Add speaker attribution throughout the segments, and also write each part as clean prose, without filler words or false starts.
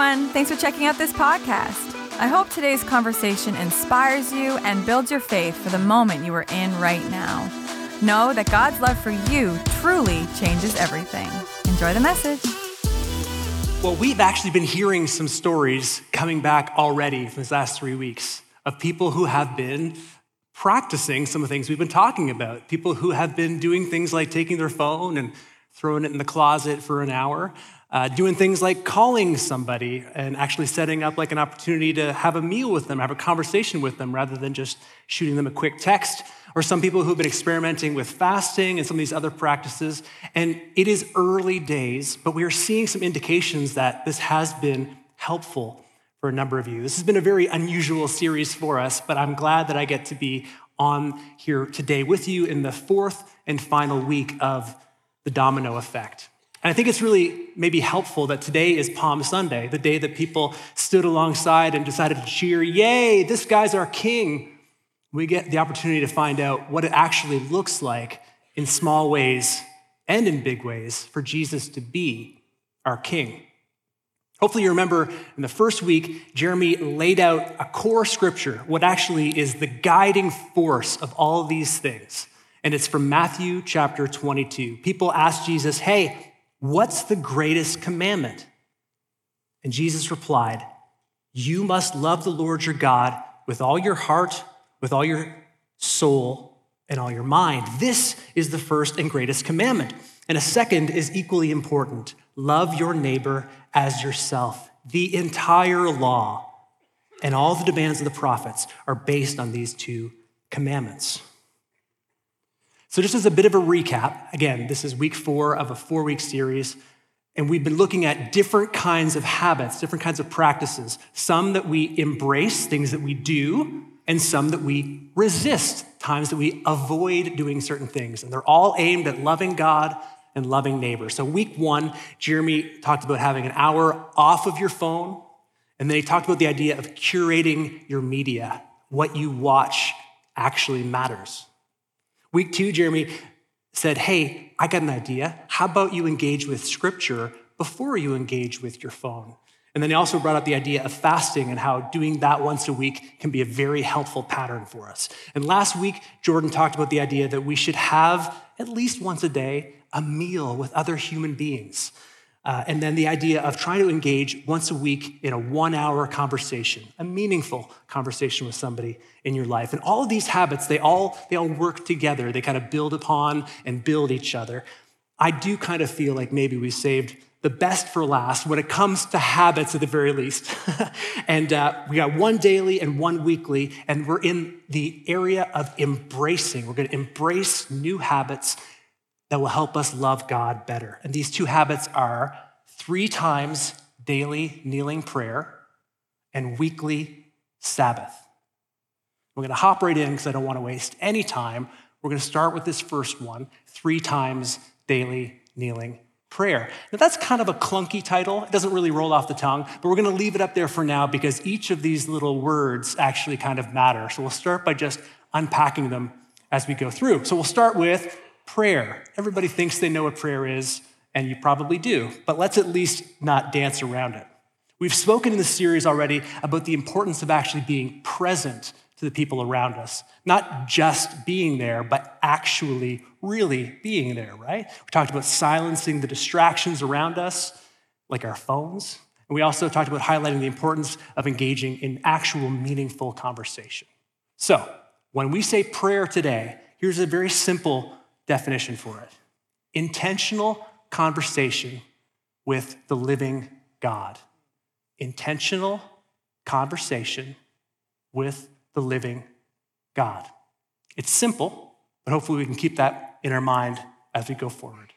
Speaker 1: everyone. Thanks for checking out this podcast. I hope today's conversation inspires you and builds your faith for the moment you are in right now. Know that God's love for you truly changes everything. Enjoy the message.
Speaker 2: Well, we've actually been hearing some stories coming back already from these last 3 weeks of people who have been practicing some of the things we've been talking about. People who have been doing things like taking their phone and throwing it in the closet for an hour, doing things like calling somebody and actually setting up like an opportunity to have a meal with them, have a conversation with them rather than just shooting them a quick text. Or some people who've been experimenting with fasting and some of these other practices. And it is early days, but we are seeing some indications that this has been helpful for a number of you. This has been a very unusual series for us, but I'm glad that I get to be on here today with you in the fourth and final week of the domino effect. And I think it's really maybe helpful that today is Palm Sunday, the day that people stood alongside and decided to cheer, yay, this guy's our king. We get the opportunity to find out what it actually looks like in small ways and in big ways for Jesus to be our king. Hopefully you remember in the first week, Jeremy laid out a core scripture, what actually is the guiding force of all of these things. And it's from Matthew chapter 22. People asked Jesus, hey, what's the greatest commandment? And Jesus replied, you must love the Lord your God with all your heart, with all your soul, and all your mind. This is the first and greatest commandment. And a second is equally important. Love your neighbor as yourself. The entire law and all the demands of the prophets are based on these two commandments. So just as a bit of a recap, again, this is week 4 of a 4-week series, and we've been looking at different kinds of habits, different kinds of practices, some that we embrace, things that we do, and some that we resist, times that we avoid doing certain things. And they're all aimed at loving God and loving neighbor. So week 1, Jeremy talked about having an hour off of your phone, and then he talked about the idea of curating your media. What you watch actually matters. Week 2, Jeremy said, hey, I got an idea. How about you engage with scripture before you engage with your phone? And then he also brought up the idea of fasting and how doing that once a week can be a very helpful pattern for us. And last week, Jordan talked about the idea that we should have at least once a day a meal with other human beings. And then the idea of trying to engage once a week in a 1-hour conversation, a meaningful conversation with somebody in your life. And all of these habits, they all work together. They kind of build upon and build each other. I do kind of feel like maybe we saved the best for last when it comes to habits at the very least. And we got 1 daily and 1 weekly, and we're in the area of embracing. We're going to embrace new habits that will help us love God better. And these 2 habits are 3 times daily kneeling prayer and weekly Sabbath. We're going to hop right in because I don't want to waste any time. We're going to start with this first one, 3 times daily kneeling prayer. Now that's kind of a clunky title. It doesn't really roll off the tongue, but we're going to leave it up there for now because each of these little words actually kind of matter. So we'll start by just unpacking them as we go through. So we'll start with prayer. Everybody thinks they know what prayer is, and you probably do, but let's at least not dance around it. We've spoken in this series already about the importance of actually being present to the people around us, not just being there, but actually really being there, right? We talked about silencing the distractions around us, like our phones, and we also talked about highlighting the importance of engaging in actual meaningful conversation. So when we say prayer today, here's a very simple definition for it. Intentional conversation with the living God. Intentional conversation with the living God. It's simple, but hopefully we can keep that in our mind as we go forward.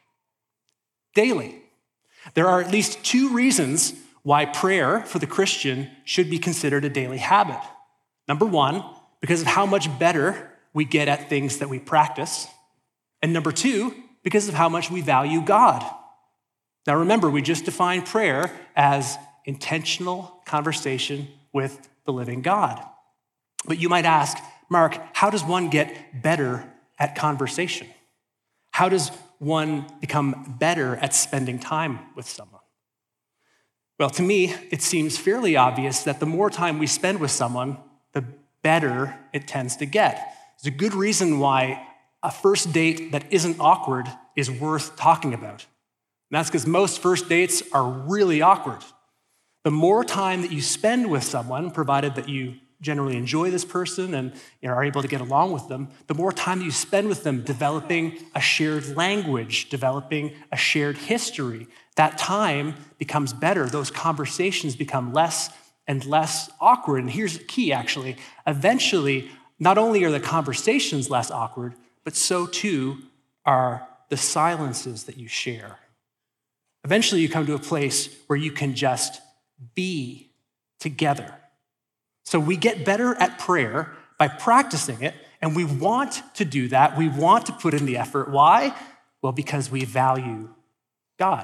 Speaker 2: Daily. There are at least 2 reasons why prayer for the Christian should be considered a daily habit. Number 1, because of how much better we get at things that we practice. And number 2, because of how much we value God. Now remember, we just defined prayer as intentional conversation with the living God. But you might ask, Mark, how does one get better at conversation? How does one become better at spending time with someone? Well, to me, it seems fairly obvious that the more time we spend with someone, the better it tends to get. There's a good reason why a first date that isn't awkward is worth talking about. And that's because most first dates are really awkward. The more time that you spend with someone, provided that you generally enjoy this person and are able to get along with them, the more time you spend with them developing a shared language, developing a shared history, that time becomes better. Those conversations become less and less awkward. And here's the key, actually. Eventually, not only are the conversations less awkward, but so too are the silences that you share. Eventually, you come to a place where you can just be together. So we get better at prayer by practicing it, and we want to do that. We want to put in the effort. Why? Well, because we value God.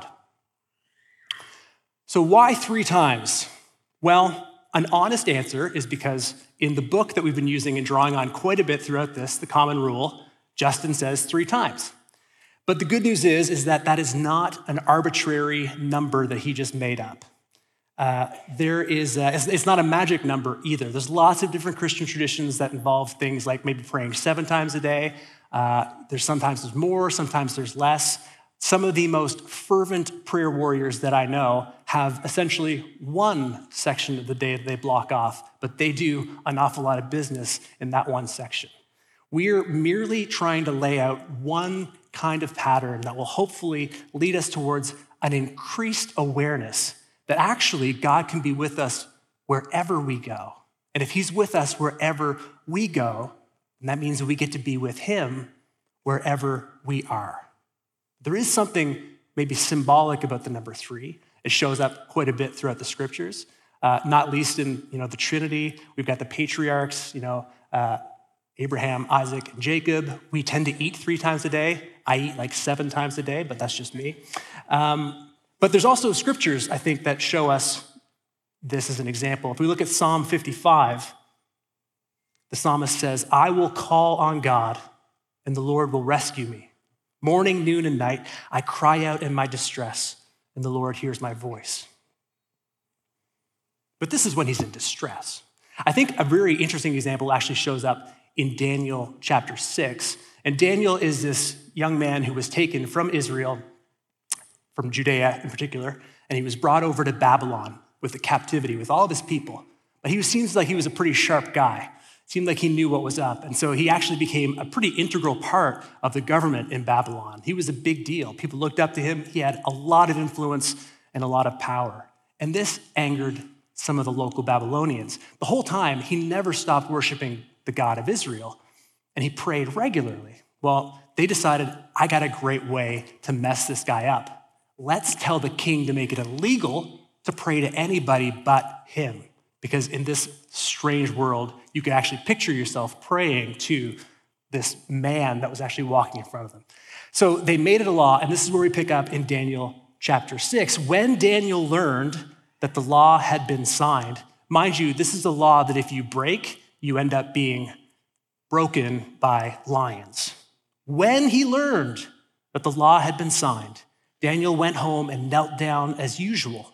Speaker 2: So why 3 times? Well, an honest answer is because in the book that we've been using and drawing on quite a bit throughout this, The Common Rule, Justin says 3 times. But the good news is that that is not an arbitrary number that he just made up. It's not a magic number either. There's lots of different Christian traditions that involve things like maybe praying 7 times a day. Sometimes there's more, sometimes there's less. Some of the most fervent prayer warriors that I know have essentially 1 section of the day that they block off, but they do an awful lot of business in that 1 section. We're merely trying to lay out one kind of pattern that will hopefully lead us towards an increased awareness that actually God can be with us wherever we go. And if he's with us wherever we go, then that means that we get to be with him wherever we are. There is something maybe symbolic about the number 3. It shows up quite a bit throughout the scriptures, not least in the Trinity. We've got the patriarchs, Abraham, Isaac, and Jacob. We tend to eat 3 times a day. I eat like 7 times a day, but that's just me. But there's also scriptures, I think, that show us this as an example. If we look at Psalm 55, the psalmist says, "I will call on God, and the Lord will rescue me. Morning, noon, and night, I cry out in my distress, and the Lord hears my voice." But this is when he's in distress. I think a very interesting example actually shows up in Daniel chapter 6. And Daniel is this young man who was taken from Israel, from Judea in particular, and he was brought over to Babylon with the captivity, with all of his people. But seems like he was a pretty sharp guy. It seemed like he knew what was up. And so he actually became a pretty integral part of the government in Babylon. He was a big deal. People looked up to him. He had a lot of influence and a lot of power. And this angered some of the local Babylonians. The whole time, he never stopped worshiping the God of Israel, and he prayed regularly. Well, they decided, I got a great way to mess this guy up. Let's tell the king to make it illegal to pray to anybody but him. Because in this strange world, you can actually picture yourself praying to this man that was actually walking in front of them. So they made it a law, and this is where we pick up in Daniel chapter 6. When Daniel learned that the law had been signed, mind you, this is a law that if you break, you end up being broken by lions. When he learned that the law had been signed, Daniel went home and knelt down as usual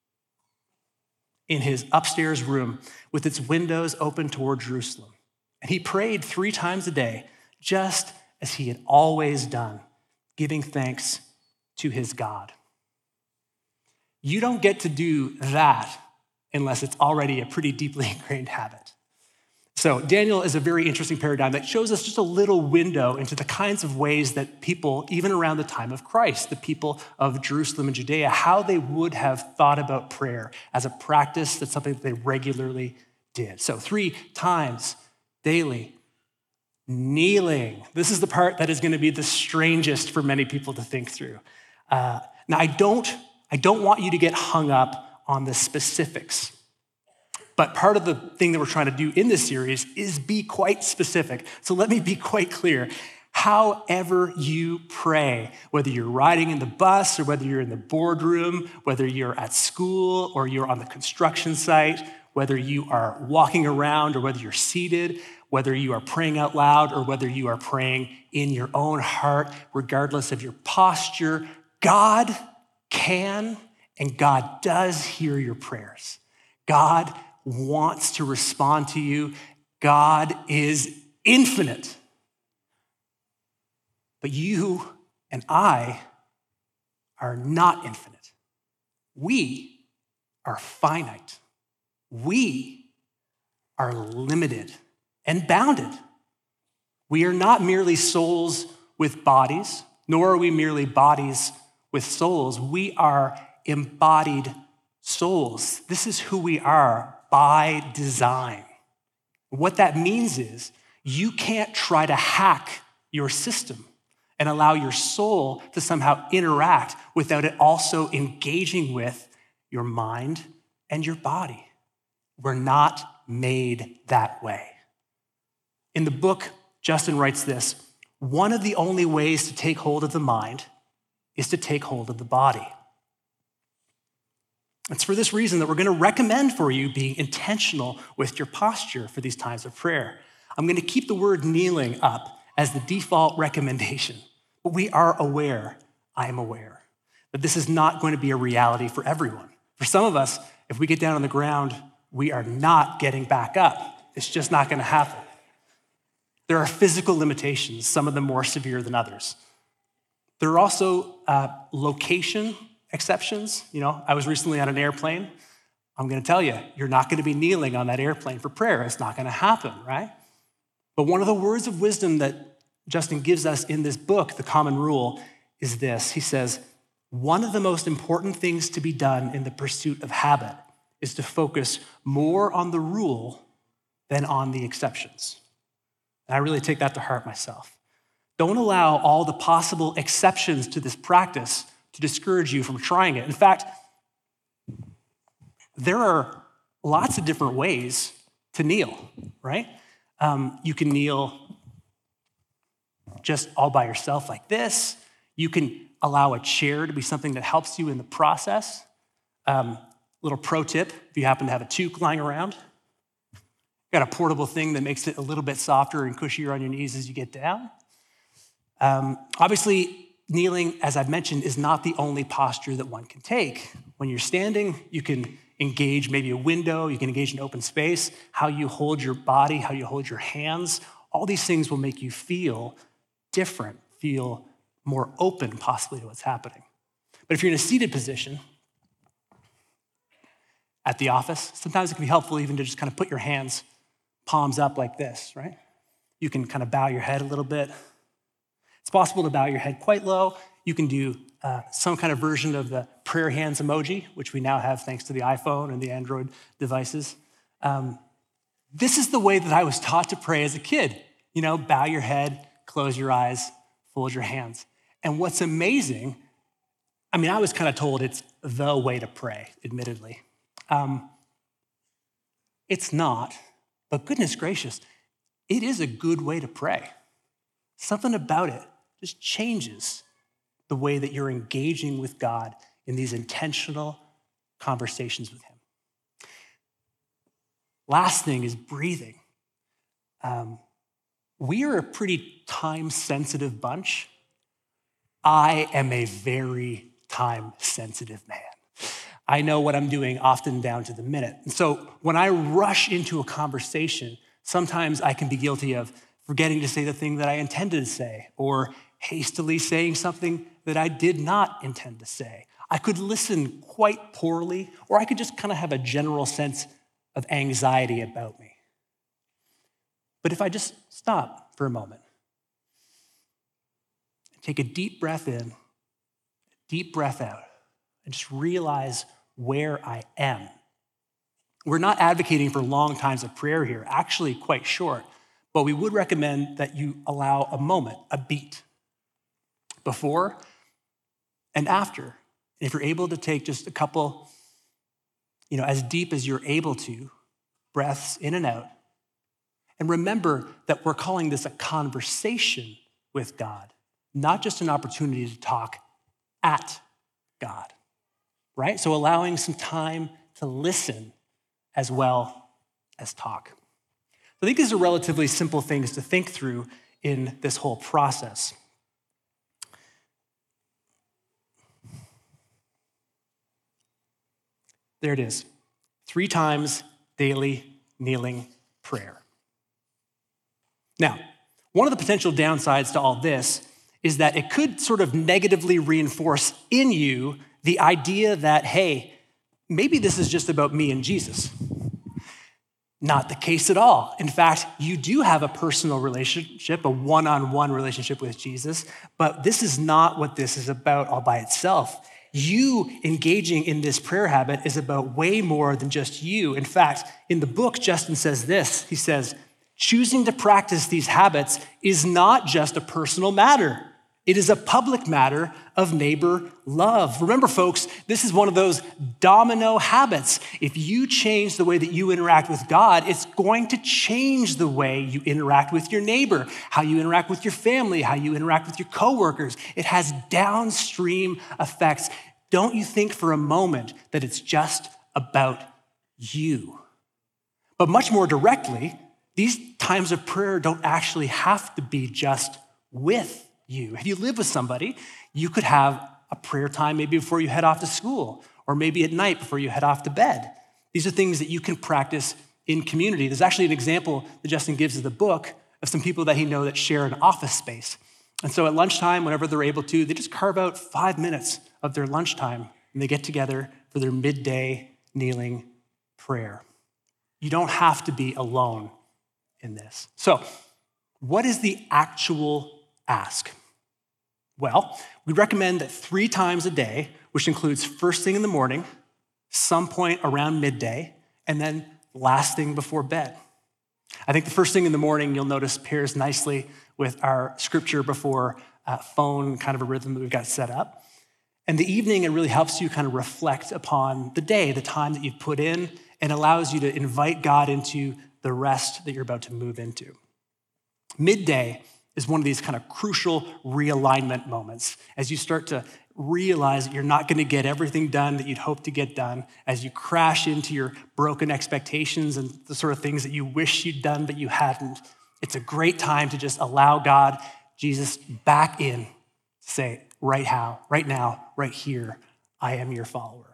Speaker 2: in his upstairs room with its windows open toward Jerusalem. And he prayed 3 times a day, just as he had always done, giving thanks to his God. You don't get to do that unless it's already a pretty deeply ingrained habit. So Daniel is a very interesting paradigm that shows us just a little window into the kinds of ways that people, even around the time of Christ, the people of Jerusalem and Judea, how they would have thought about prayer as a practice, that's something that they regularly did. So 3 times daily. Kneeling. This is the part that is going to be the strangest for many people to think through. Now, I don't want you to get hung up on the specifics. But part of the thing that we're trying to do in this series is be quite specific. So let me be quite clear. However you pray, whether you're riding in the bus or whether you're in the boardroom, whether you're at school or you're on the construction site, whether you are walking around or whether you're seated, whether you are praying out loud or whether you are praying in your own heart, regardless of your posture, God can And God does hear your prayers. God wants to respond to you. God is infinite. But you and I are not infinite. We are finite. We are limited and bounded. We are not merely souls with bodies, nor are we merely bodies with souls. We are embodied souls. This is who we are by design. What that means is you can't try to hack your system and allow your soul to somehow interact without it also engaging with your mind and your body. We're not made that way. In the book, Justin writes this: one of the only ways to take hold of the mind is to take hold of the body. It's for this reason that we're going to recommend for you being intentional with your posture for these times of prayer. I'm going to keep the word kneeling up as the default recommendation, but we are aware, I am aware, that this is not going to be a reality for everyone. For some of us, if we get down on the ground, we are not getting back up. It's just not going to happen. There are physical limitations, some of them more severe than others. There are also location exceptions. I was recently on an airplane. I'm going to tell you, you're not going to be kneeling on that airplane for prayer. It's not going to happen, right? But one of the words of wisdom that Justin gives us in this book, The Common Rule, is this. He says, one of the most important things to be done in the pursuit of habit is to focus more on the rule than on the exceptions. And I really take that to heart myself. Don't allow all the possible exceptions to this practice to discourage you from trying it. In fact, there are lots of different ways to kneel, right? You can kneel just all by yourself like this. You can allow a chair to be something that helps you in the process. Little pro tip, if you happen to have a toque lying around, got a portable thing that makes it a little bit softer and cushier on your knees as you get down. Obviously, kneeling, as I've mentioned, is not the only posture that one can take. When you're standing, you can engage maybe a window, you can engage an open space, how you hold your body, how you hold your hands. All these things will make you feel different, feel more open possibly to what's happening. But if you're in a seated position at the office, sometimes it can be helpful even to just kind of put your hands palms up like this, right? You can kind of bow your head a little bit. It's possible to bow your head quite low. You can do some kind of version of the prayer hands emoji, which we now have thanks to the iPhone and the Android devices. This is the way that I was taught to pray as a kid. Bow your head, close your eyes, fold your hands. And what's amazing, I was kind of told it's the way to pray, admittedly. It's not, but goodness gracious, it is a good way to pray. Something about it just changes the way that you're engaging with God in these intentional conversations with him. Last thing is breathing. We are a pretty time-sensitive bunch. I am a very time-sensitive man. I know what I'm doing often down to the minute. And so when I rush into a conversation, sometimes I can be guilty of forgetting to say the thing that I intended to say, or hastily saying something that I did not intend to say. I could listen quite poorly, or I could just kind of have a general sense of anxiety about me. But if I just stop for a moment, take a deep breath in, deep breath out, and just realize where I am. We're not advocating for long times of prayer here, actually quite short, but we would recommend that you allow a moment, a beat, before and after. And if you're able to take just a couple, as deep as you're able to, breaths in and out. And remember that we're calling this a conversation with God, not just an opportunity to talk at God, right? So allowing some time to listen as well as talk. I think these are relatively simple things to think through in this whole process. There it is. 3 times daily kneeling prayer. Now, one of the potential downsides to all this is that it could sort of negatively reinforce in you the idea that, hey, maybe this is just about me and Jesus. Not the case at all. In fact, you do have a personal relationship, a one-on-one relationship with Jesus, but this is not what this is about all by itself. You engaging in this prayer habit is about way more than just you. In fact, in the book, Justin says this. He says, choosing to practice these habits is not just a personal matter. It is a public matter of neighbor love. Remember, folks, this is one of those domino habits. If you change the way that you interact with God, it's going to change the way you interact with your neighbor, how you interact with your family, how you interact with your coworkers. It has downstream effects. Don't you think for a moment that it's just about you. But much more directly, these times of prayer don't actually have to be just with you. If you live with somebody, you could have a prayer time maybe before you head off to school, or maybe at night before you head off to bed. These are things that you can practice in community. There's actually an example that Justin gives in the book of some people that he knows that share an office space. And so at lunchtime, whenever they're able to, they just carve out 5 minutes of their lunchtime and they get together for their midday kneeling prayer. You don't have to be alone in this. So, what is the actual ask? Well, we recommend that 3 times a day, which includes first thing in the morning, some point around midday, and then last thing before bed. I think the first thing in the morning, you'll notice, pairs nicely with our scripture before phone kind of a rhythm that we've got set up. And the evening, it really helps you kind of reflect upon the day, the time that you've put in, and allows you to invite God into the rest that you're about to move into. Midday is one of these kind of crucial realignment moments as you start to realize that you're not going to get everything done that you'd hoped to get done, as you crash into your broken expectations and the sort of things that you wish you'd done but you hadn't. It's a great time to just allow God, Jesus, back in, say, right now, right here, I am your follower.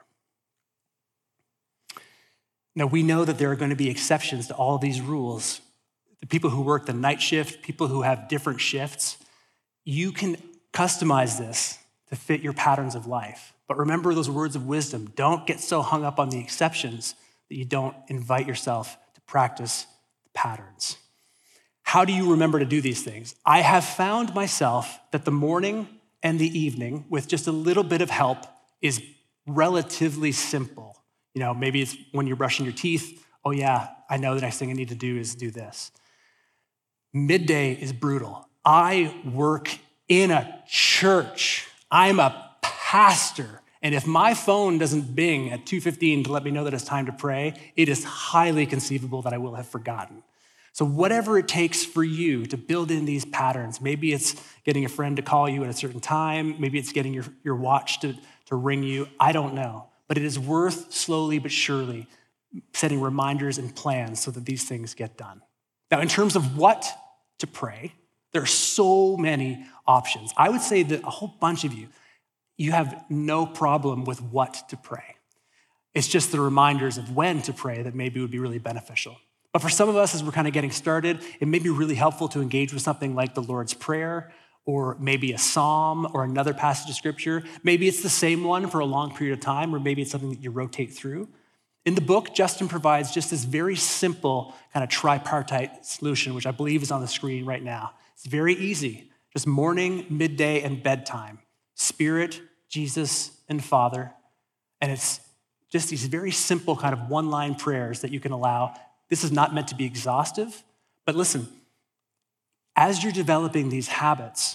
Speaker 2: Now, we know that there are going to be exceptions to all these rules. The people who work the night shift, people who have different shifts, you can customize this to fit your patterns of life. But remember those words of wisdom. Don't get so hung up on the exceptions that you don't invite yourself to practice the patterns. How do you remember to do these things? I have found myself that the morning and the evening, with just a little bit of help, is relatively simple. You know, maybe it's when you're brushing your teeth. Oh yeah, I know the next thing I need to do is do this. Midday is brutal. I work in a church. I'm a pastor. And if my phone doesn't bing at 2:15 to let me know that it's time to pray, it is highly conceivable that I will have forgotten. So whatever it takes for you to build in these patterns, maybe it's getting a friend to call you at a certain time, maybe it's getting your watch to ring you, I don't know. But it is worth slowly but surely setting reminders and plans so that these things get done. Now, in terms of what to pray, there are so many options. I would say that a whole bunch of you have no problem with what to pray. It's just the reminders of when to pray that maybe would be really beneficial. But for some of us, as we're kind of getting started, it may be really helpful to engage with something like the Lord's Prayer, or maybe a psalm or another passage of scripture. Maybe it's the same one for a long period of time, or maybe it's something that you rotate through. In the book, Justin provides just this very simple kind of tripartite solution, which I believe is on the screen right now. It's very easy, just morning, midday, and bedtime. Spirit, Jesus, and Father. And it's just these very simple kind of one-line prayers that you can allow. This is not meant to be exhaustive, but listen, as you're developing these habits,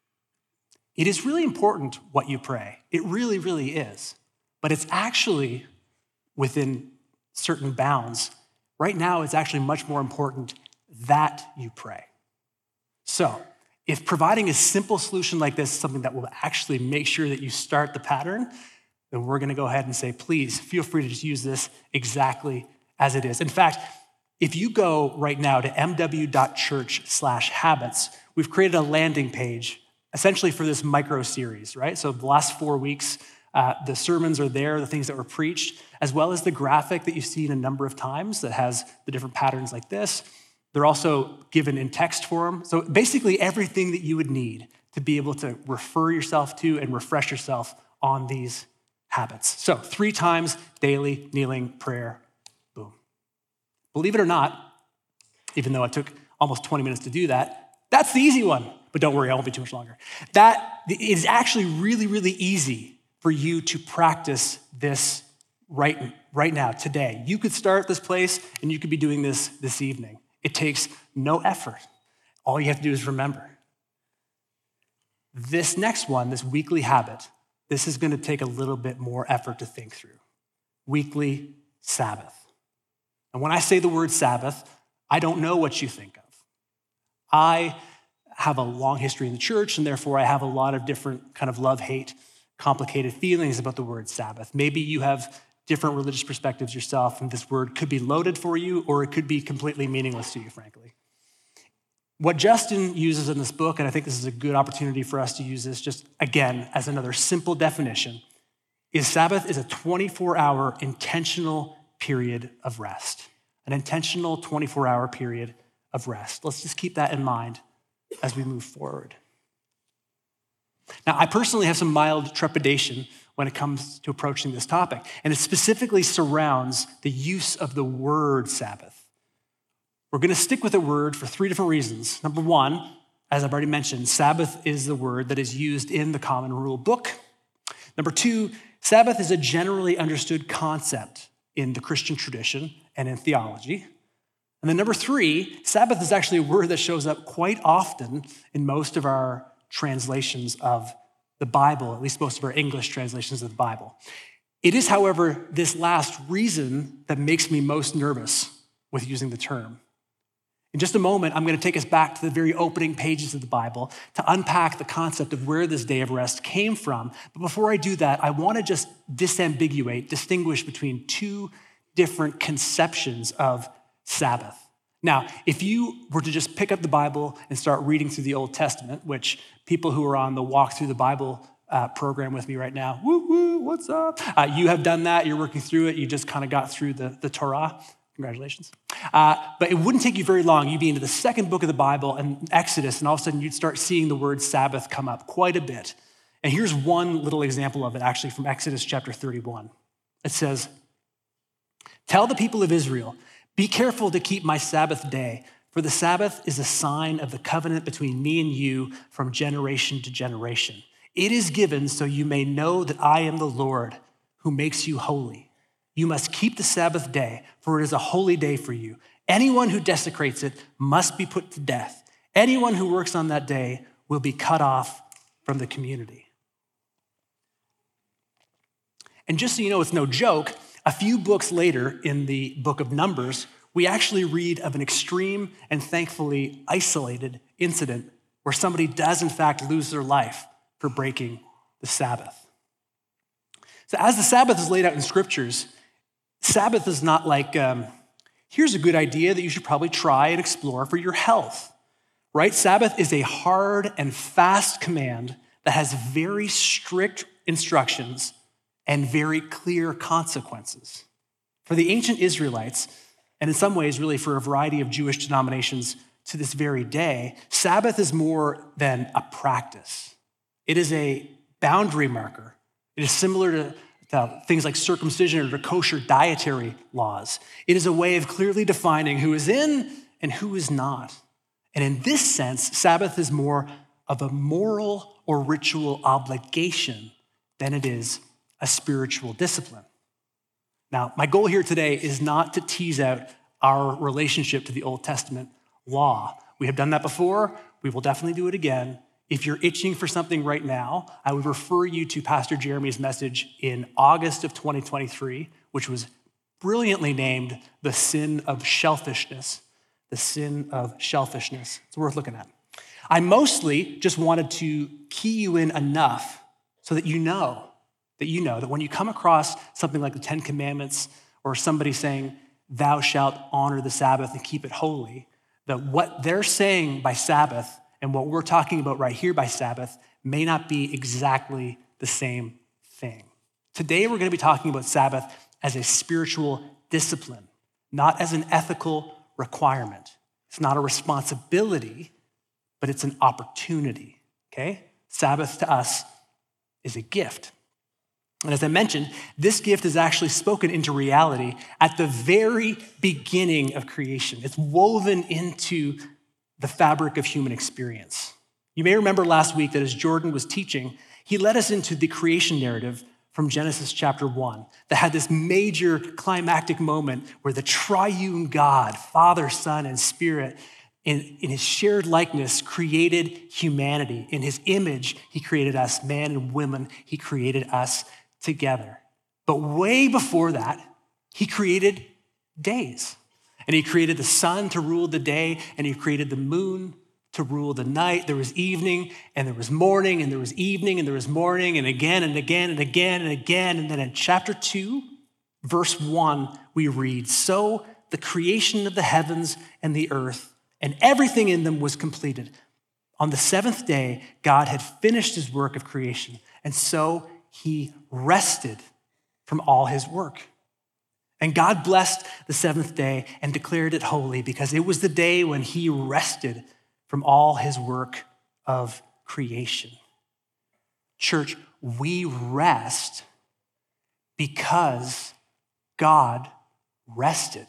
Speaker 2: it is really important what you pray. It really, really is. But it's actually within certain bounds. Right now, it's actually much more important that you pray. So, if providing a simple solution like this is something that will actually make sure that you start the pattern, then we're going to go ahead and say, please feel free to just use this exactly as it is. In fact, if you go right now to mw.church/habits, we've created a landing page essentially for this micro series, right? So the last 4 weeks, The sermons are there, the things that were preached, as well as the graphic that you've seen a number of times that has the different patterns like this. They're also given in text form. So basically everything that you would need to be able to refer yourself to and refresh yourself on these habits. So 3 times daily kneeling prayer, boom. Believe it or not, even though it took almost 20 minutes to do that, that's the easy one. But don't worry, I won't be too much longer. That is actually really, really easy for you to practice this right now, today. You could start this place and you could be doing this evening. It takes no effort. All you have to do is remember. This next one, this weekly habit, this is going to take a little bit more effort to think through. Weekly Sabbath. And when I say the word Sabbath, I don't know what you think of. I have a long history in the church, and therefore I have a lot of different kind of love-hate, complicated feelings about the word Sabbath. Maybe you have different religious perspectives yourself, and this word could be loaded for you, or it could be completely meaningless to you, frankly. What Justin uses in this book, and I think this is a good opportunity for us to use this just, again, as another simple definition, is Sabbath is a 24-hour intentional period of rest. An intentional 24-hour period of rest. Let's just keep that in mind as we move forward. Now, I personally have some mild trepidation when it comes to approaching this topic, and it specifically surrounds the use of the word Sabbath. We're going to stick with the word for 3 different reasons. Number 1, as I've already mentioned, Sabbath is the word that is used in the Common Rule book. Number 2, Sabbath is a generally understood concept in the Christian tradition and in theology. And then number 3, Sabbath is actually a word that shows up quite often in most of our translations of the Bible, at least most of our English translations of the Bible. It is, however, this last reason that makes me most nervous with using the term. In just a moment, I'm going to take us back to the very opening pages of the Bible to unpack the concept of where this day of rest came from. But before I do that, I want to just distinguish between 2 different conceptions of Sabbath. Now, if you were to just pick up the Bible and start reading through the Old Testament, which people who are on the Walk Through the Bible program with me right now, woo, woo, what's up? You have done that, you're working through it, you just kind of got through the Torah. Congratulations. But it wouldn't take you very long. You'd be into the 2nd book of the Bible and Exodus, and all of a sudden you'd start seeing the word Sabbath come up quite a bit. And here's one little example of it, actually, from Exodus chapter 31. It says, "Tell the people of Israel, be careful to keep my Sabbath day, for the Sabbath is a sign of the covenant between me and you from generation to generation. It is given so you may know that I am the Lord who makes you holy. You must keep the Sabbath day, for it is a holy day for you. Anyone who desecrates it must be put to death. Anyone who works on that day will be cut off from the community." And just so you know, it's no joke, a few books later in the book of Numbers, we actually read of an extreme and thankfully isolated incident where somebody does in fact lose their life for breaking the Sabbath. So as the Sabbath is laid out in scriptures, Sabbath is not like, here's a good idea that you should probably try and explore for your health, right? Sabbath is a hard and fast command that has very strict instructions and very clear consequences. For the ancient Israelites, and in some ways really for a variety of Jewish denominations to this very day, Sabbath is more than a practice. It is a boundary marker. It is similar to things like circumcision or to kosher dietary laws. It is a way of clearly defining who is in and who is not. And in this sense, Sabbath is more of a moral or ritual obligation than it is a spiritual discipline. Now, my goal here today is not to tease out our relationship to the Old Testament law. We have done that before. We will definitely do it again. If you're itching for something right now, I would refer you to Pastor Jeremy's message in August of 2023, which was brilliantly named The Sin of Shellfishness. The Sin of Shellfishness. It's worth looking at. I mostly just wanted to key you in enough so that you know that when you come across something like the 10 Commandments or somebody saying, "Thou shalt honor the Sabbath and keep it holy," that what they're saying by Sabbath and what we're talking about right here by Sabbath may not be exactly the same thing. Today, we're going to be talking about Sabbath as a spiritual discipline, not as an ethical requirement. It's not a responsibility, but it's an opportunity, okay? Sabbath to us is a gift. And as I mentioned, this gift is actually spoken into reality at the very beginning of creation. It's woven into the fabric of human experience. You may remember last week that as Jordan was teaching, he led us into the creation narrative from Genesis chapter 1 that had this major climactic moment where the triune God, Father, Son, and Spirit, in his shared likeness, created humanity. In his image, he created us, man and woman, he created us together. But way before that, he created days. And he created the sun to rule the day, and he created the moon to rule the night. There was evening, and there was morning, and there was evening, and there was morning, and again, and again, and again, and again. And then in chapter 2, verse 1, we read, "So the creation of the heavens and the earth and everything in them was completed. On the seventh day, God had finished his work of creation, and so he rested from all his work. And God blessed the seventh day and declared it holy because it was the day when he rested from all his work of creation." Church, we rest because God rested.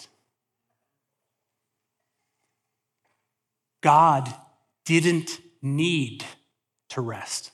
Speaker 2: God didn't need to rest,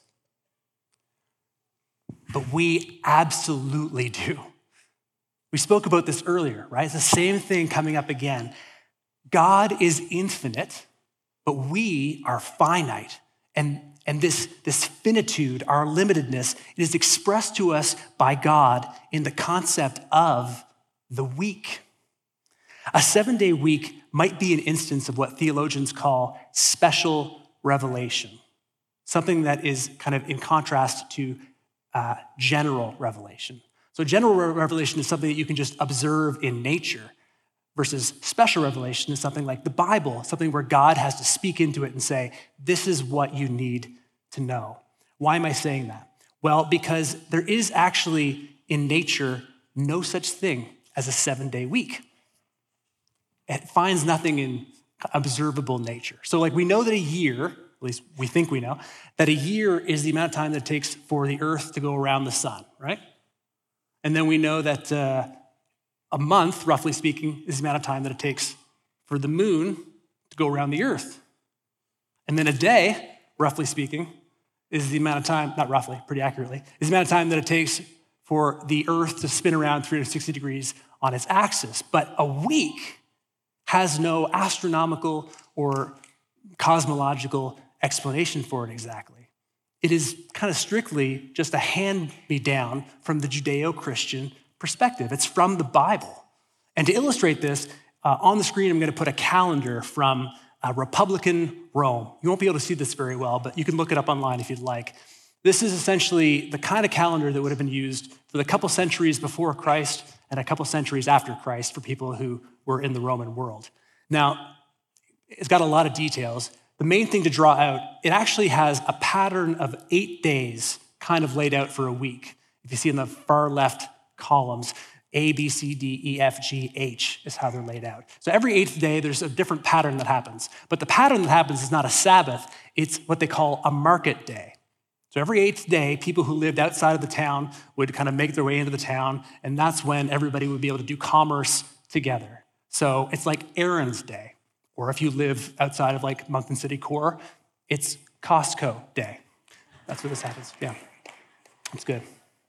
Speaker 2: but we absolutely do. We spoke about this earlier, right? It's the same thing coming up again. God is infinite, but we are finite. And this finitude, our limitedness, it is expressed to us by God in the concept of the week. A 7-day week might be an instance of what theologians call special revelation, something that is kind of in contrast to general revelation. So general revelation is something that you can just observe in nature, versus special revelation is something like the Bible, something where God has to speak into it and say, this is what you need to know. Why am I saying that? Well, because there is actually in nature no such thing as a 7-day week. It finds nothing in observable nature. So like we know that a year, at least we think we know, that a year is the amount of time that it takes for the earth to go around the sun, right? And then we know that a month, roughly speaking, is the amount of time that it takes for the moon to go around the earth. And then a day, roughly speaking, is the amount of time, not roughly, pretty accurately, is the amount of time that it takes for the earth to spin around 360 degrees on its axis. But a week has no astronomical or cosmological explanation for it exactly. It is kind of strictly just a hand-me-down from the Judeo-Christian perspective. It's from the Bible. And to illustrate this, on the screen, I'm going to put a calendar from Republican Rome. You won't be able to see this very well, but you can look it up online if you'd like. This is essentially the kind of calendar that would have been used for the couple centuries before Christ and a couple centuries after Christ for people who were in the Roman world. Now, it's got a lot of details. The main thing to draw out, it actually has a pattern of 8 days kind of laid out for a week. If you see in the far left columns, A, B, C, D, E, F, G, H is how they're laid out. So every 8th day, there's a different pattern that happens. But the pattern that happens is not a Sabbath, it's what they call a market day. So every 8th day, people who lived outside of the town would kind of make their way into the town, and that's when everybody would be able to do commerce together. So it's like Aaron's Day. Or if you live outside of like Moncton City core, it's Costco Day. That's where this happens. Yeah, it's good.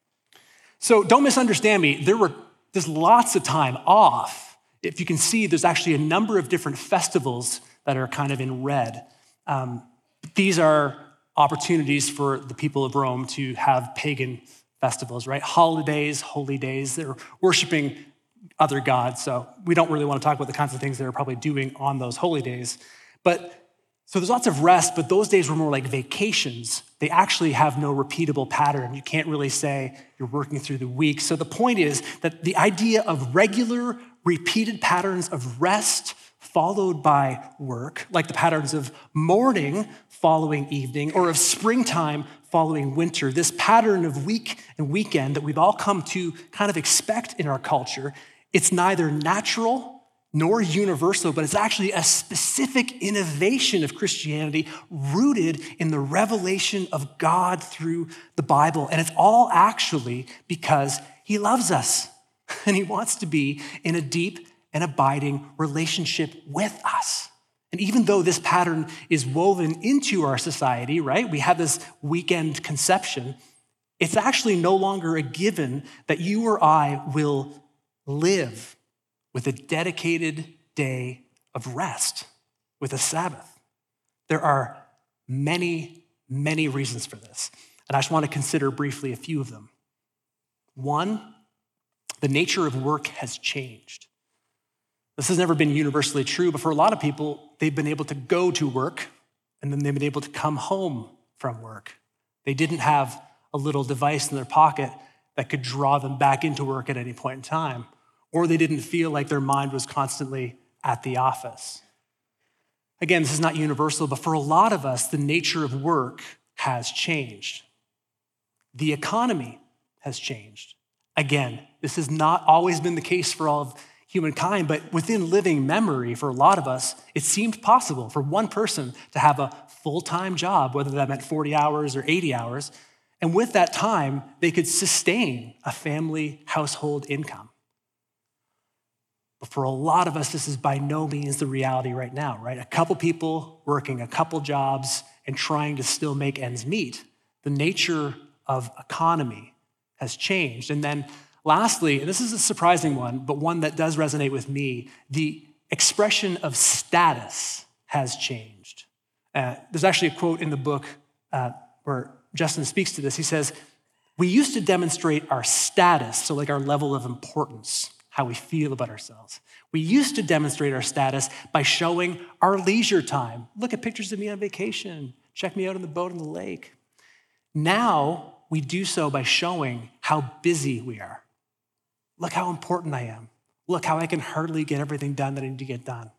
Speaker 2: So don't misunderstand me. There's lots of time off. If you can see, there's actually a number of different festivals that are kind of in red. These are opportunities for the people of Rome to have pagan festivals, right? Holidays, holy days. They're worshiping other gods. So we don't really want to talk about the kinds of things they're probably doing on those holy days. So there's lots of rest, but those days were more like vacations. They actually have no repeatable pattern. You can't really say you're working through the week. So the point is that the idea of regular, repeated patterns of rest followed by work, like the patterns of morning following evening, or of springtime following winter, this pattern of week and weekend that we've all come to kind of expect in our culture, it's neither natural nor universal, but it's actually a specific innovation of Christianity rooted in the revelation of God through the Bible. And it's all actually because he loves us and he wants to be in a deep and abiding relationship with us. And even though this pattern is woven into our society, right? We have this weekend conception. It's actually no longer a given that you or I will live with a dedicated day of rest, with a Sabbath. There are many, many reasons for this. And I just want to consider briefly a few of them. One, the nature of work has changed. This has never been universally true, but for a lot of people, they've been able to go to work and then they've been able to come home from work. They didn't have a little device in their pocket that could draw them back into work at any point in time, or they didn't feel like their mind was constantly at the office. Again, this is not universal, but for a lot of us, the nature of work has changed. The economy has changed. Again, this has not always been the case for all of humankind, but within living memory, for a lot of us, it seemed possible for one person to have a full-time job, whether that meant 40 hours or 80 hours, and with that time, they could sustain a family household income. But for a lot of us, this is by no means the reality right now, right? A couple people working a couple jobs and trying to still make ends meet. The nature of economy has changed. And then lastly, and this is a surprising one, but one that does resonate with me, the expression of status has changed. There's actually a quote in the book where Justin speaks to this. He says, we used to demonstrate our status, so like our level of importance, how we feel about ourselves. We used to demonstrate our status by showing our leisure time. Look at pictures of me on vacation. Check me out on the boat on the lake. Now we do so by showing how busy we are. Look how important I am. Look how I can hardly get everything done that I need to get done.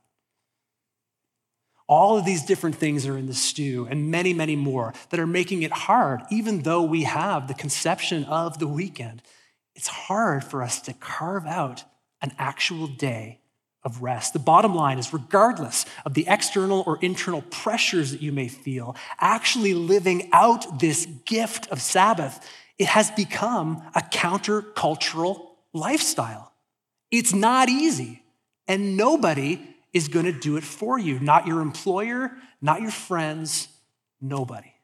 Speaker 2: All of these different things are in the stew, and many, many more that are making it hard, even though we have the conception of the weekend. It's hard for us to carve out an actual day of rest. The bottom line is, regardless of the external or internal pressures that you may feel, actually living out this gift of Sabbath, it has become a countercultural lifestyle. It's not easy, and nobody is going to do it for you. Not your employer, not your friends, nobody.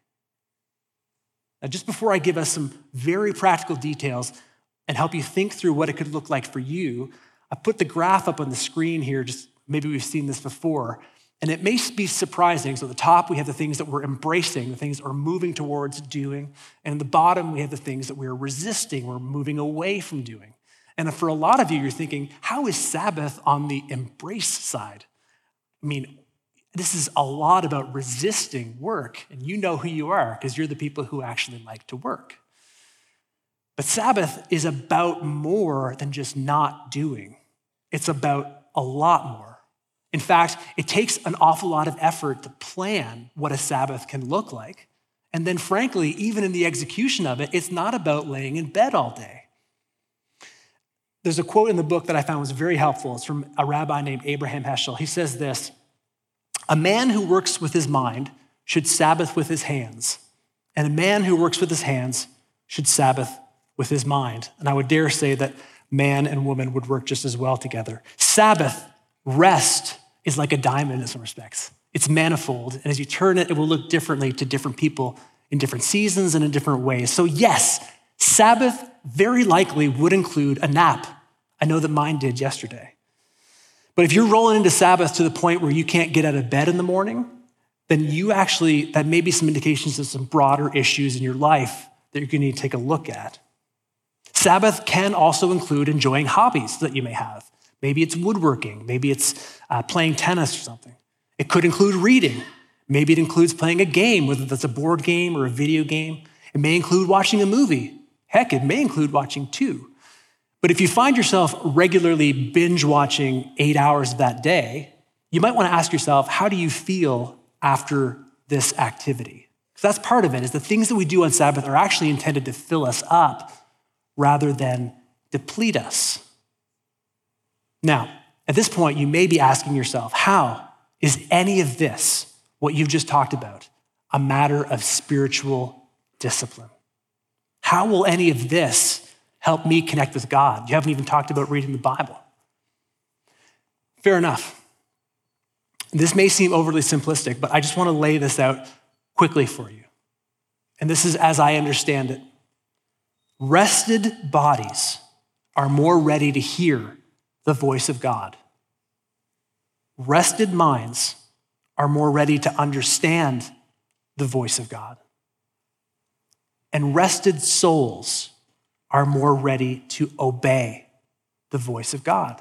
Speaker 2: Now, just before I give us some very practical details and help you think through what it could look like for you, I put the graph up on the screen here, just maybe we've seen this before, and it may be surprising. So at the top, we have the things that we're embracing, the things that we're moving towards doing, and at the bottom, we have the things that we're resisting, we're moving away from doing. And for a lot of you, you're thinking, how is Sabbath on the embrace side? I mean, this is a lot about resisting work, and you know who you are because you're the people who actually like to work. But Sabbath is about more than just not doing. It's about a lot more. In fact, it takes an awful lot of effort to plan what a Sabbath can look like. And then frankly, even in the execution of it, it's not about laying in bed all day. There's a quote in the book that I found was very helpful. It's from a rabbi named Abraham Heschel. He says this, "A man who works with his mind should Sabbath with his hands, and a man who works with his hands should Sabbath with his mind." And I would dare say that man and woman would work just as well together. Sabbath, rest, is like a diamond in some respects. It's manifold, and as you turn it, it will look differently to different people in different seasons and in different ways. So yes, Sabbath very likely would include a nap. I know that mine did yesterday. But if you're rolling into Sabbath to the point where you can't get out of bed in the morning, then that may be some indications of some broader issues in your life that you're going to need to take a look at. Sabbath can also include enjoying hobbies that you may have. Maybe it's woodworking. Maybe it's playing tennis or something. It could include reading. Maybe it includes playing a game, whether that's a board game or a video game. It may include watching a movie. Heck, it may include watching two. But if you find yourself regularly binge watching 8 hours that day, you might want to ask yourself, how do you feel after this activity? Because that's part of it, is the things that we do on Sabbath are actually intended to fill us up rather than deplete us. Now, at this point, you may be asking yourself, how is any of this, what you've just talked about, a matter of spiritual discipline? How will any of this help me connect with God? You haven't even talked about reading the Bible. Fair enough. This may seem overly simplistic, but I just want to lay this out quickly for you. And this is as I understand it. Rested bodies are more ready to hear the voice of God. Rested minds are more ready to understand the voice of God. And rested souls are more ready to obey the voice of God.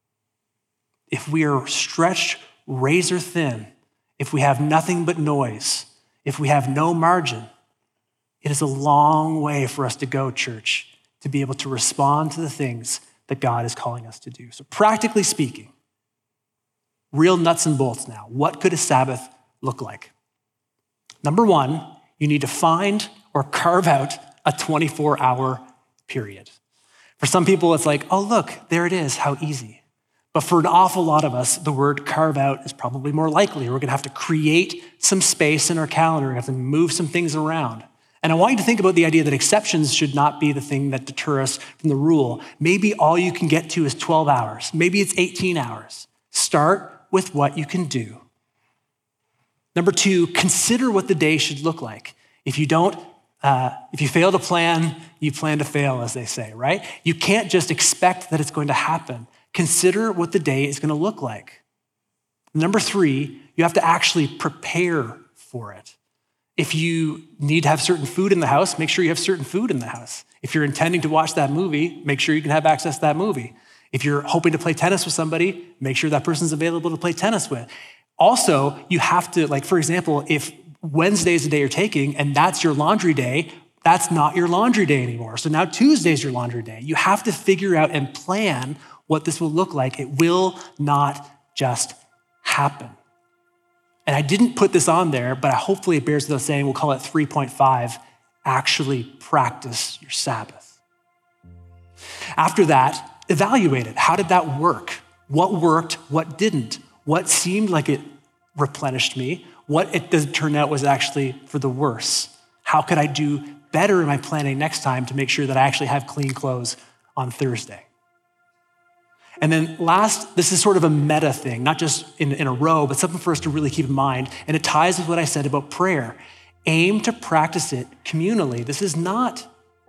Speaker 2: If we are stretched razor thin, if we have nothing but noise, if we have no margin, it is a long way for us to go, church, to be able to respond to the things that God is calling us to do. So practically speaking, real nuts and bolts now, what could a Sabbath look like? Number one, you need to find or carve out a 24-hour period. For some people, it's like, oh, look, there it is, how easy. But for an awful lot of us, the word carve out is probably more likely. We're gonna have to create some space in our calendar, we have to move some things around. And I want you to think about the idea that exceptions should not be the thing that deter us from the rule. Maybe all you can get to is 12 hours. Maybe it's 18 hours. Start with what you can do. Number two, consider what the day should look like. If you fail to plan, you plan to fail, as they say, right? You can't just expect that it's going to happen. Consider what the day is going to look like. Number three, you have to actually prepare for it. If you need to have certain food in the house, make sure you have certain food in the house. If you're intending to watch that movie, make sure you can have access to that movie. If you're hoping to play tennis with somebody, make sure that person's available to play tennis with. Also, you have to, like, for example, if Wednesday is the day you're taking and that's your laundry day, that's not your laundry day anymore. So now Tuesday's your laundry day. You have to figure out and plan what this will look like. It will not just happen. And I didn't put this on there, but hopefully it bears the saying, we'll call it 3.5, actually practice your Sabbath. After that, evaluate it. How did that work? What worked? What didn't? What seemed like it replenished me? What it doesn't turn out was actually for the worse? How could I do better in my planning next time to make sure that I actually have clean clothes on Thursday? And then last, this is sort of a meta thing, not just in a row, but something for us to really keep in mind. And it ties with what I said about prayer. Aim to practice it communally. This is not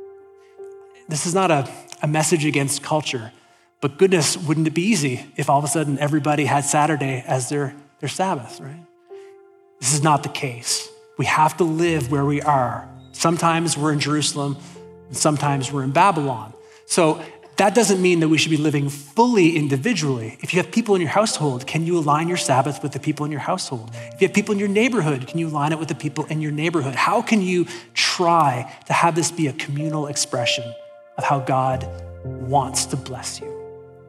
Speaker 2: a message against culture, but goodness, wouldn't it be easy if all of a sudden everybody had Saturday as their Sabbath, right? This is not the case. We have to live where we are. Sometimes we're in Jerusalem, and sometimes we're in Babylon. So that doesn't mean that we should be living fully individually. If you have people in your household, can you align your Sabbath with the people in your household? If you have people in your neighborhood, can you align it with the people in your neighborhood? How can you try to have this be a communal expression of how God wants to bless you?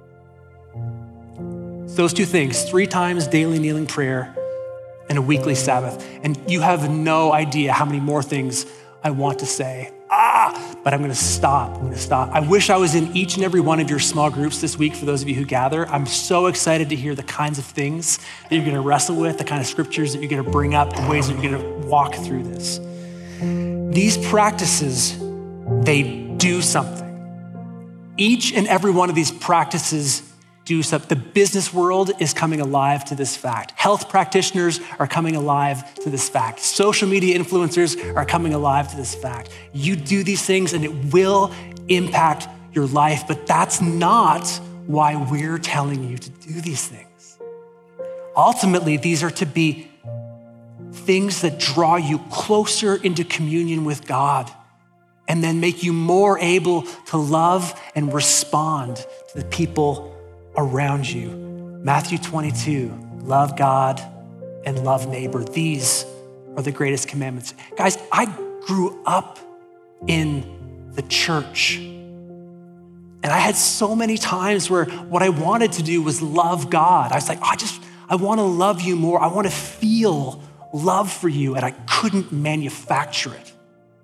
Speaker 2: So those two things, 3 times daily kneeling prayer and a weekly Sabbath. And you have no idea how many more things I want to say. But I'm gonna stop. I wish I was in each and every one of your small groups this week for those of you who gather. I'm so excited to hear the kinds of things that you're gonna wrestle with, the kind of scriptures that you're gonna bring up, the ways that you're gonna walk through this. These practices, they do something. Each and every one of these practices do something. The business world is coming alive to this fact. Health practitioners are coming alive to this fact. Social media influencers are coming alive to this fact. You do these things and it will impact your life, but that's not why we're telling you to do these things. Ultimately, these are to be things that draw you closer into communion with God and then make you more able to love and respond to the people around you. Matthew 22, love God and love neighbor. These are the greatest commandments. Guys, I grew up in the church. And I had so many times where what I wanted to do was love God. I was like, I want to love you more. I want to feel love for you. And I couldn't manufacture it.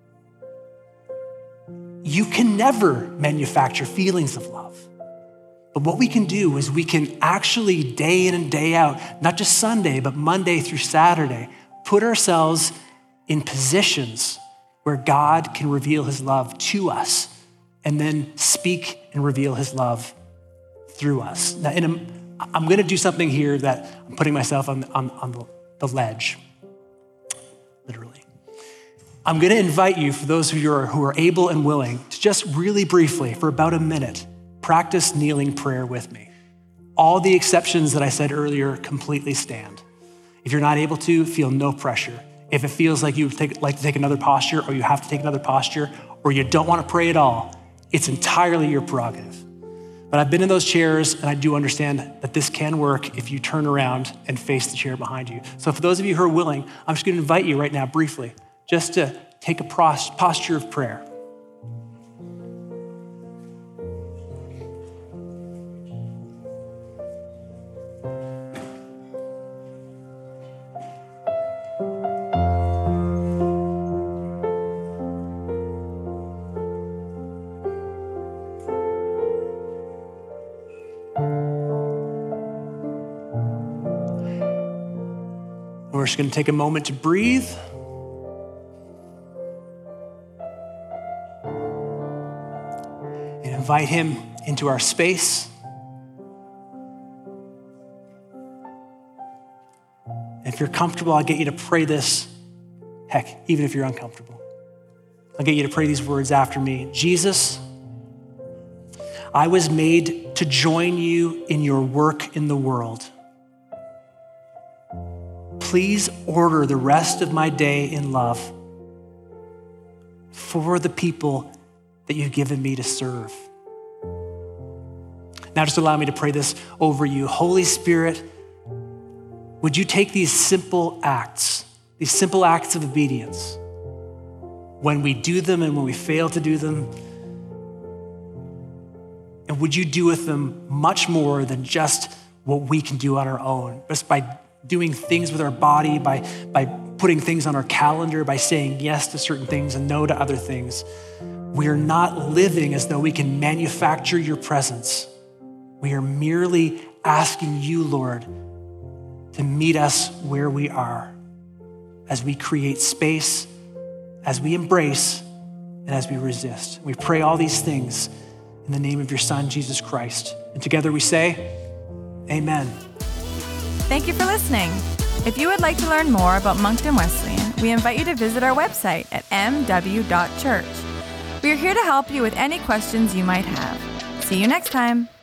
Speaker 2: You can never manufacture feelings of love. But what we can do is we can actually day in and day out, not just Sunday, but Monday through Saturday, put ourselves in positions where God can reveal his love to us and then speak and reveal his love through us. Now, I'm going to do something here that I'm putting myself on the ledge, literally. I'm going to invite you, for those of you who are able and willing, to just really briefly, for about a minute, practice kneeling prayer with me. All the exceptions that I said earlier completely stand. If you're not able to, feel no pressure. If it feels like you would like to take another posture, or you have to take another posture, or you don't want to pray at all, it's entirely your prerogative. But I've been in those chairs, and I do understand that this can work if you turn around and face the chair behind you. So for those of you who are willing, I'm just going to invite you right now briefly just to take a posture of prayer. We're just going to take a moment to breathe. And invite him into our space. And if you're comfortable, I'll get you to pray this. Heck, even if you're uncomfortable, I'll get you to pray these words after me. Jesus, I was made to join you in your work in the world. Please order the rest of my day in love for the people that you've given me to serve. Now just allow me to pray this over you. Holy Spirit, would you take these simple acts of obedience, when we do them and when we fail to do them, and would you do with them much more than just what we can do on our own, just by doing things with our body, by putting things on our calendar, by saying yes to certain things and no to other things. We are not living as though we can manufacture your presence. We are merely asking you, Lord, to meet us where we are as we create space, as we embrace, and as we resist. We pray all these things in the name of your Son, Jesus Christ. And together we say, amen.
Speaker 1: Thank you for listening. If you would like to learn more about Moncton Wesleyan, we invite you to visit our website at mw.church. We are here to help you with any questions you might have. See you next time.